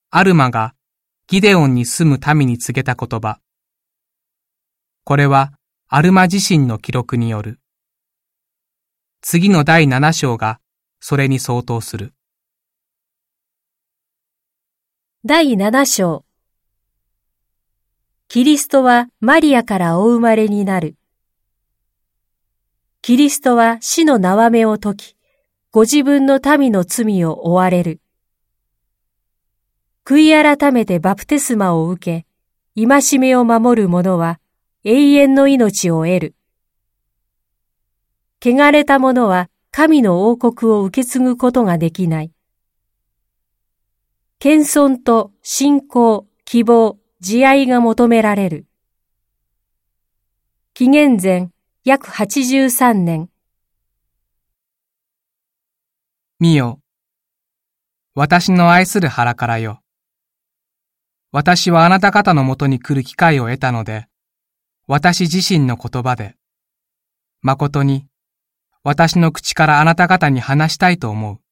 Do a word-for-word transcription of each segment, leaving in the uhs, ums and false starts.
アルマがギデオンに住む民に告げた言葉。これはアルマ自身の記録による。次の第七章がそれに相当する。 第七章。キリストはマリアからお生まれになる。キリストは死の縄目を解き、ご自分の民の罪を負われる。悔い改めてバプテスマを受け、戒めを守る者は永遠の命を得る。汚れた者は神の王国を受け継ぐことができない。謙遜と信仰、希望、慈愛が求められる。紀元前約はちじゅうさんねん。 見よ。私の愛する腹からよ。私はあなた方のもとに来る機会を得たので、私自身の言葉で、誠に、私の口からあなた方に話したいと思う。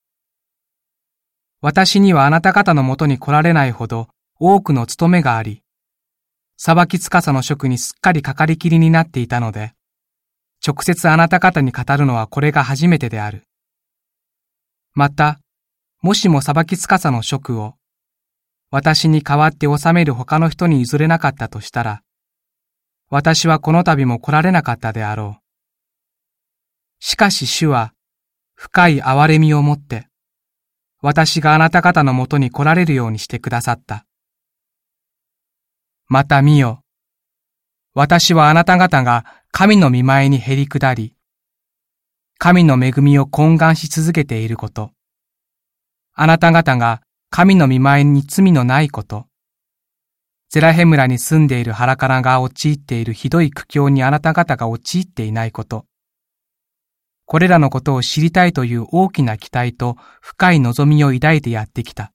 私にはあなた方のもとに来られないほど多くの務めがあり、裁き司の職にすっかりかかりきりになっていたので、直接あなた方に語るのはこれが初めてである。また、もしも裁き司の職を、私に代わって治める他の人に譲れなかったとしたら、私はこの度も来られなかったであろう。しかし主は、深い憐れみをもって、私があなた方のもとに来られるようにしてくださった。また見よ。私はあなた方が神の御前にへり下り、神の恵みを懇願し続けていること、あなた方が神の御前に罪のないこと、ゼラヘ村に住んでいる腹からが陥っているひどい苦境にあなた方が陥っていないこと、これらのことを知りたいという大きな期待と深い望みを抱いてやってきた。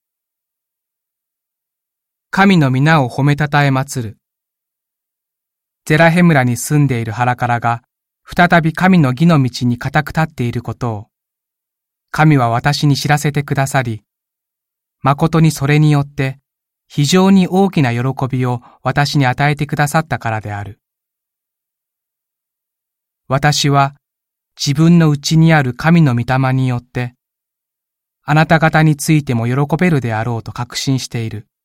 神の皆を褒めたたえ祭る。ゼラヘ村に住んでいる腹からが再び神の義の道に固く立っていることを、神は私に知らせてくださり、誠にそれによって非常に大きな喜びを私に与えてくださったからである。私は自分の内にある神の御霊によって、あなた方についても喜べるであろうと確信している。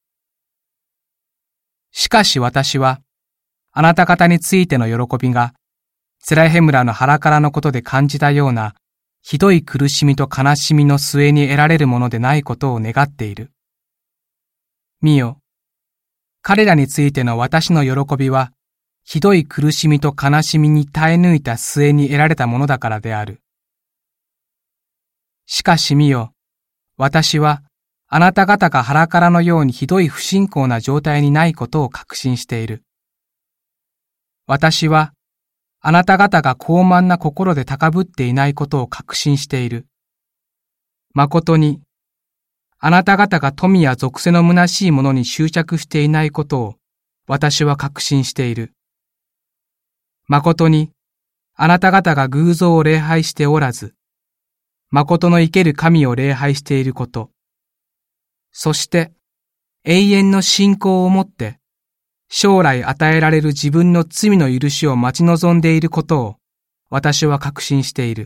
しかし私は、あなた方についての喜びが、ゼラヘ村の腹からのことで感じたような、ひどい苦しみと悲しみの末に得られるものでないことを願っている。見よ、彼らについての私の喜びは、ひどい苦しみと悲しみに耐え抜いた末に得られたものだからである。しかし見よ、私はあなた方が腹からのようにひどい不信仰な状態にないことを確信している。私はあなた方が傲慢な心で高ぶっていないことを確信している。誠に、あなた方が富や属性の虚しいものに執着していないことを私は確信している。誠に、あなた方が偶像を礼拝しておらず、誠の生ける神を礼拝していること、そして永遠の信仰をもって、将来与えられる自分の罪の許しを待ち望んでいることを私は確信している。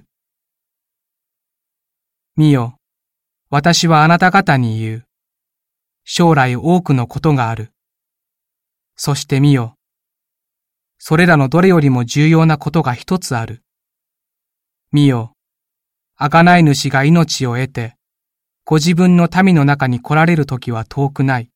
見よ、私はあなた方に言う。将来多くのことがある。そして見よ、それらのどれよりも重要なことが一つある。見よ、贖い主が命を得て、ご自分の民の中に来られる時は遠くない。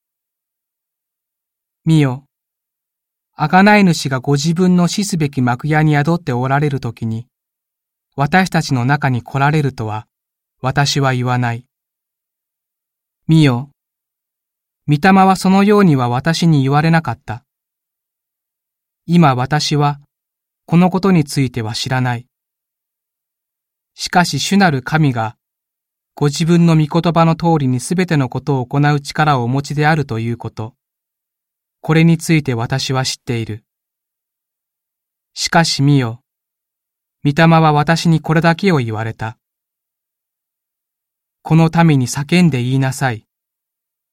見よ、贖い主がご自分の死すべき幕屋に宿っておられる時に、私たちの中に来られるとは、私は言わない。見よ、御霊はそのようには私に言われなかった。今私は、このことについては知らない。しかし主なる神が、ご自分の御言葉の通りにすべてのことを行う力をお持ちであるということ。これについて私は知っている。しかし見よ、御霊は私にこれだけを言われた。この民に叫んで言いなさい。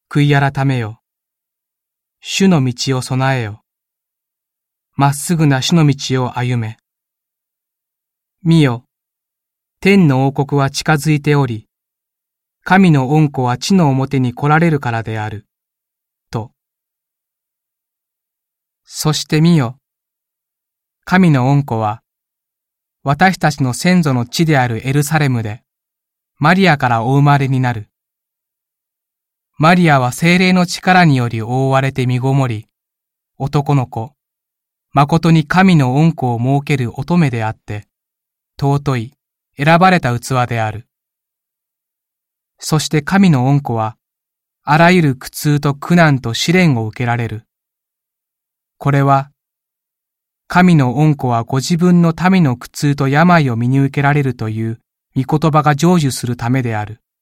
悔い改めよ。主の道を備えよ。まっすぐな主の道を歩め。見よ、天の王国は近づいており、神の恩子は地の表に来られるからである。と。そして見よ、神の恩子は、私たちの先祖の地であるエルサレムで、マリアからお生まれになる。マリアは聖霊の力により覆われて身ごもり、男の子、誠に神の恩子を設ける乙女であって、尊い、選ばれた器である。そして神の恩子は、あらゆる苦痛と苦難と試練を受けられる。これは、神の恩子はご自分の民の苦痛と病を身に受けられるという御言葉が成就するためである。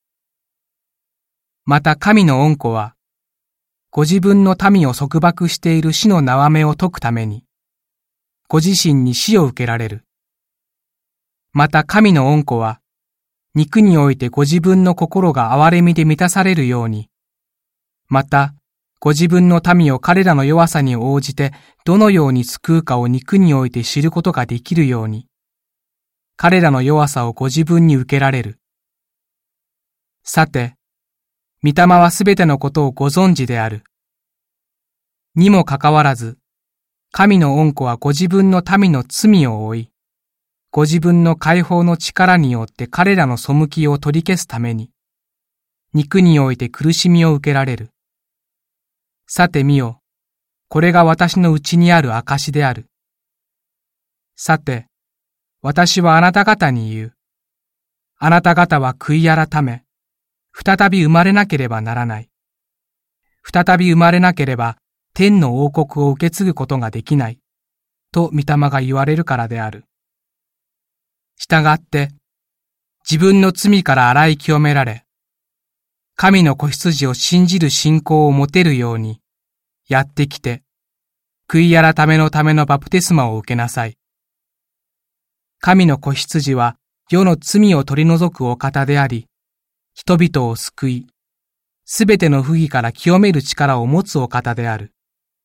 また神の恩子は、ご自分の民を束縛している死の縄目を解くために、ご自身に死を受けられる。また神の恩子は、肉においてご自分の心が憐れみで満たされるように、また、ご自分の民を彼らの弱さに応じてどのように救うかを肉において知ることができるように、彼らの弱さをご自分に受けられる。さて、御霊はすべてのことをご存知である。にもかかわらず、神の恩子はご自分の民の罪を負い、ご自分の解放の力によって彼らの背きを取り消すために、肉において苦しみを受けられる。さて見よ、これが私のうちにある証である。さて、私はあなた方に言う。あなた方は悔い改め、再び生まれなければならない。再び生まれなければ天の王国を受け継ぐことができない。と御霊が言われるからである。したがって、自分の罪から洗い清められ、神の子羊を信じる信仰を持てるように、やってきて、悔い改めのためのバプテスマを受けなさい。神の子羊は世の罪を取り除くお方であり、人々を救い、すべての不義から清める力を持つお方である。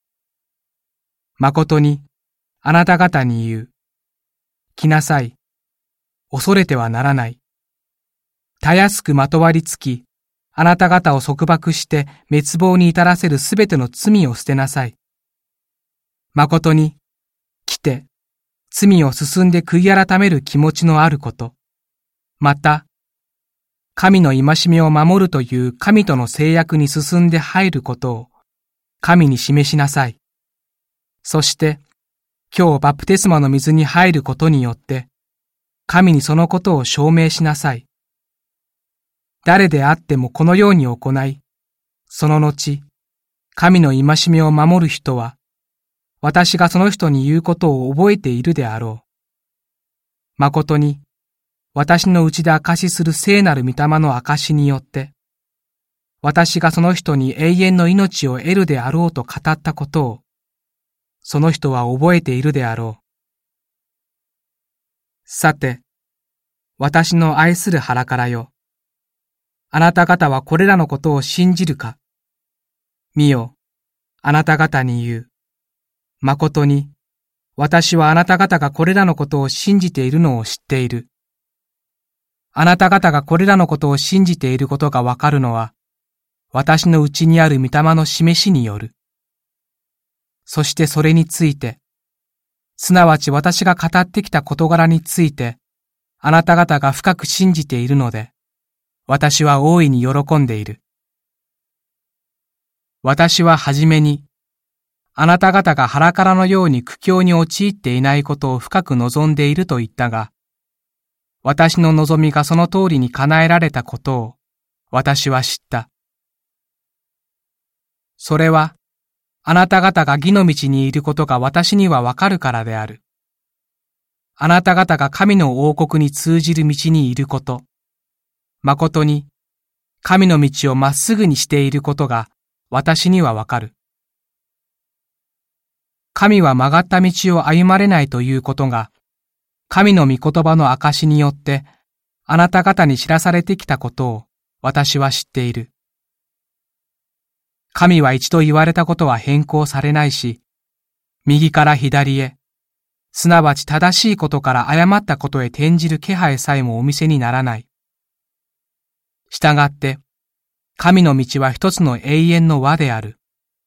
誠に、あなた方に言う。来なさい。恐れてはならない。たやすくまとわりつき、あなた方を束縛して滅亡に至らせるすべての罪を捨てなさい。誠に、来て、罪を進んで悔い改める気持ちのあること。また、神の戒めを守るという神との制約に進んで入ることを神に示しなさい。そして、今日バプテスマの水に入ることによって、神にそのことを証明しなさい。誰であってもこのように行い、その後、神の戒めを守る人は、私がその人に言うことを覚えているであろう。誠に、私のうちで証しする聖なる御霊の証しによって、私がその人に永遠の命を得るであろうと語ったことを、その人は覚えているであろう。さて、私の愛する腹からよ。あなた方はこれらのことを信じるか。見よ、あなた方に言う。誠に、私はあなた方がこれらのことを信じているのを知っている。あなた方がこれらのことを信じていることがわかるのは、私のうちにある御霊の示しによる。そしてそれについて、すなわち私が語ってきた事柄について、あなた方が深く信じているので、私は大いに喜んでいる。私ははじめに、あなた方が腹からのように苦境に陥っていないことを深く望んでいると言ったが、私の望みがその通りに叶えられたことを、私は知った。それは、あなた方が義の道にいることが私にはわかるからである。あなた方が神の王国に通じる道にいること、誠に、神の道をまっすぐにしていることが私にはわかる。神は曲がった道を歩まれないということが、神の御言葉の証によって、あなた方に知らされてきたことを私は知っている。 神は一度言われたことは変更されないし、右から左へ、すなわち正しいことから誤ったことへ転じる気配さえもお見せにならない。したがって、神の道は一つの永遠の輪である。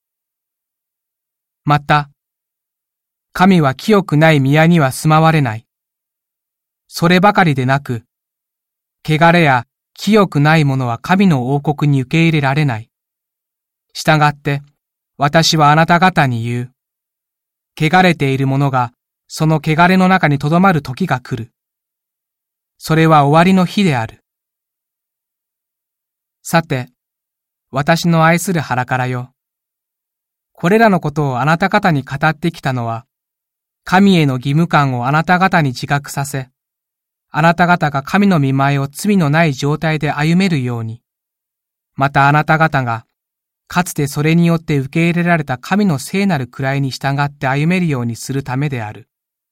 また、神は清くない宮には住まわれない。そればかりでなく、汚れや清くないものは神の王国に受け入れられない。したがって、私はあなた方に言う。汚れている者が、その汚れの中にとどまる時が来る。それは終わりの日である。さて、私の愛する腹からよ。これらのことをあなた方に語ってきたのは、神への義務感をあなた方に自覚させ、あなた方が神の御前を罪のない状態で歩めるように、またあなた方が、かつてそれによって受け入れられた神の聖なる位に従って歩めるようにするためである。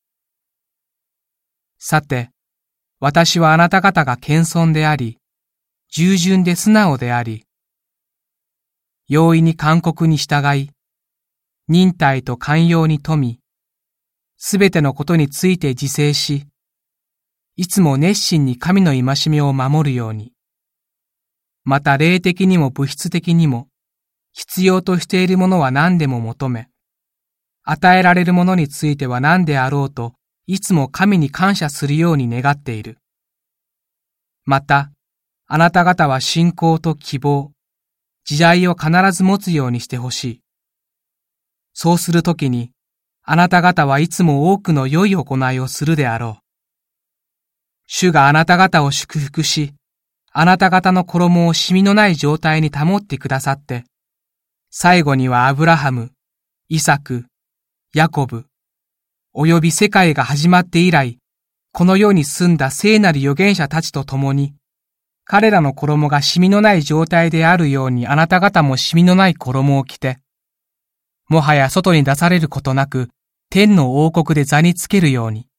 さて、私はあなた方が謙遜であり、従順で素直であり、容易に勧告に従い、忍耐と寛容に富み、すべてのことについて自制し、いつも熱心に神の戒めを守るように、また霊的にも物質的にも、必要としているものは何でも求め、与えられるものについては何であろうと、いつも神に感謝するように願っている。また、あなた方は信仰と希望、慈愛を必ず持つようにしてほしい。そうするときに、あなた方はいつも多くの良い行いをするであろう。主があなた方を祝福し、あなた方の衣をシミのない状態に保ってくださって、最後にはアブラハム、イサク、ヤコブ、および世界が始まって以来、この世に住んだ聖なる預言者たちと共に、彼らの衣がシミのない状態であるようにあなた方もシミのない衣を着て、もはや外に出されることなく、天の王国で座につけるように。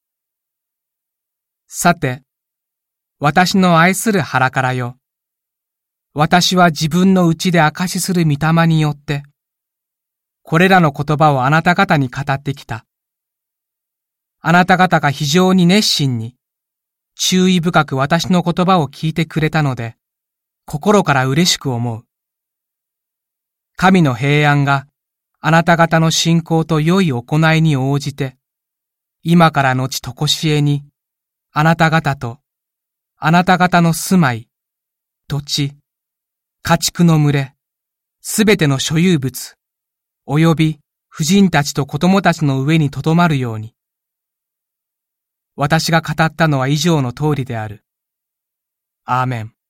さて、私の愛する腹からよ。私は自分の内で証しする御霊によって、これらの言葉をあなた方に語ってきた。あなた方が非常に熱心に、注意深く私の言葉を聞いてくれたので、心から嬉しく思う。神の平安があなた方の信仰と良い行いに応じて、今からのちとこしえに、あなた方と、あなた方の住まい、土地、家畜の群れ、すべての所有物、および婦人たちと子供たちの上にとどまるように。私が語ったのは以上の通りである。アーメン。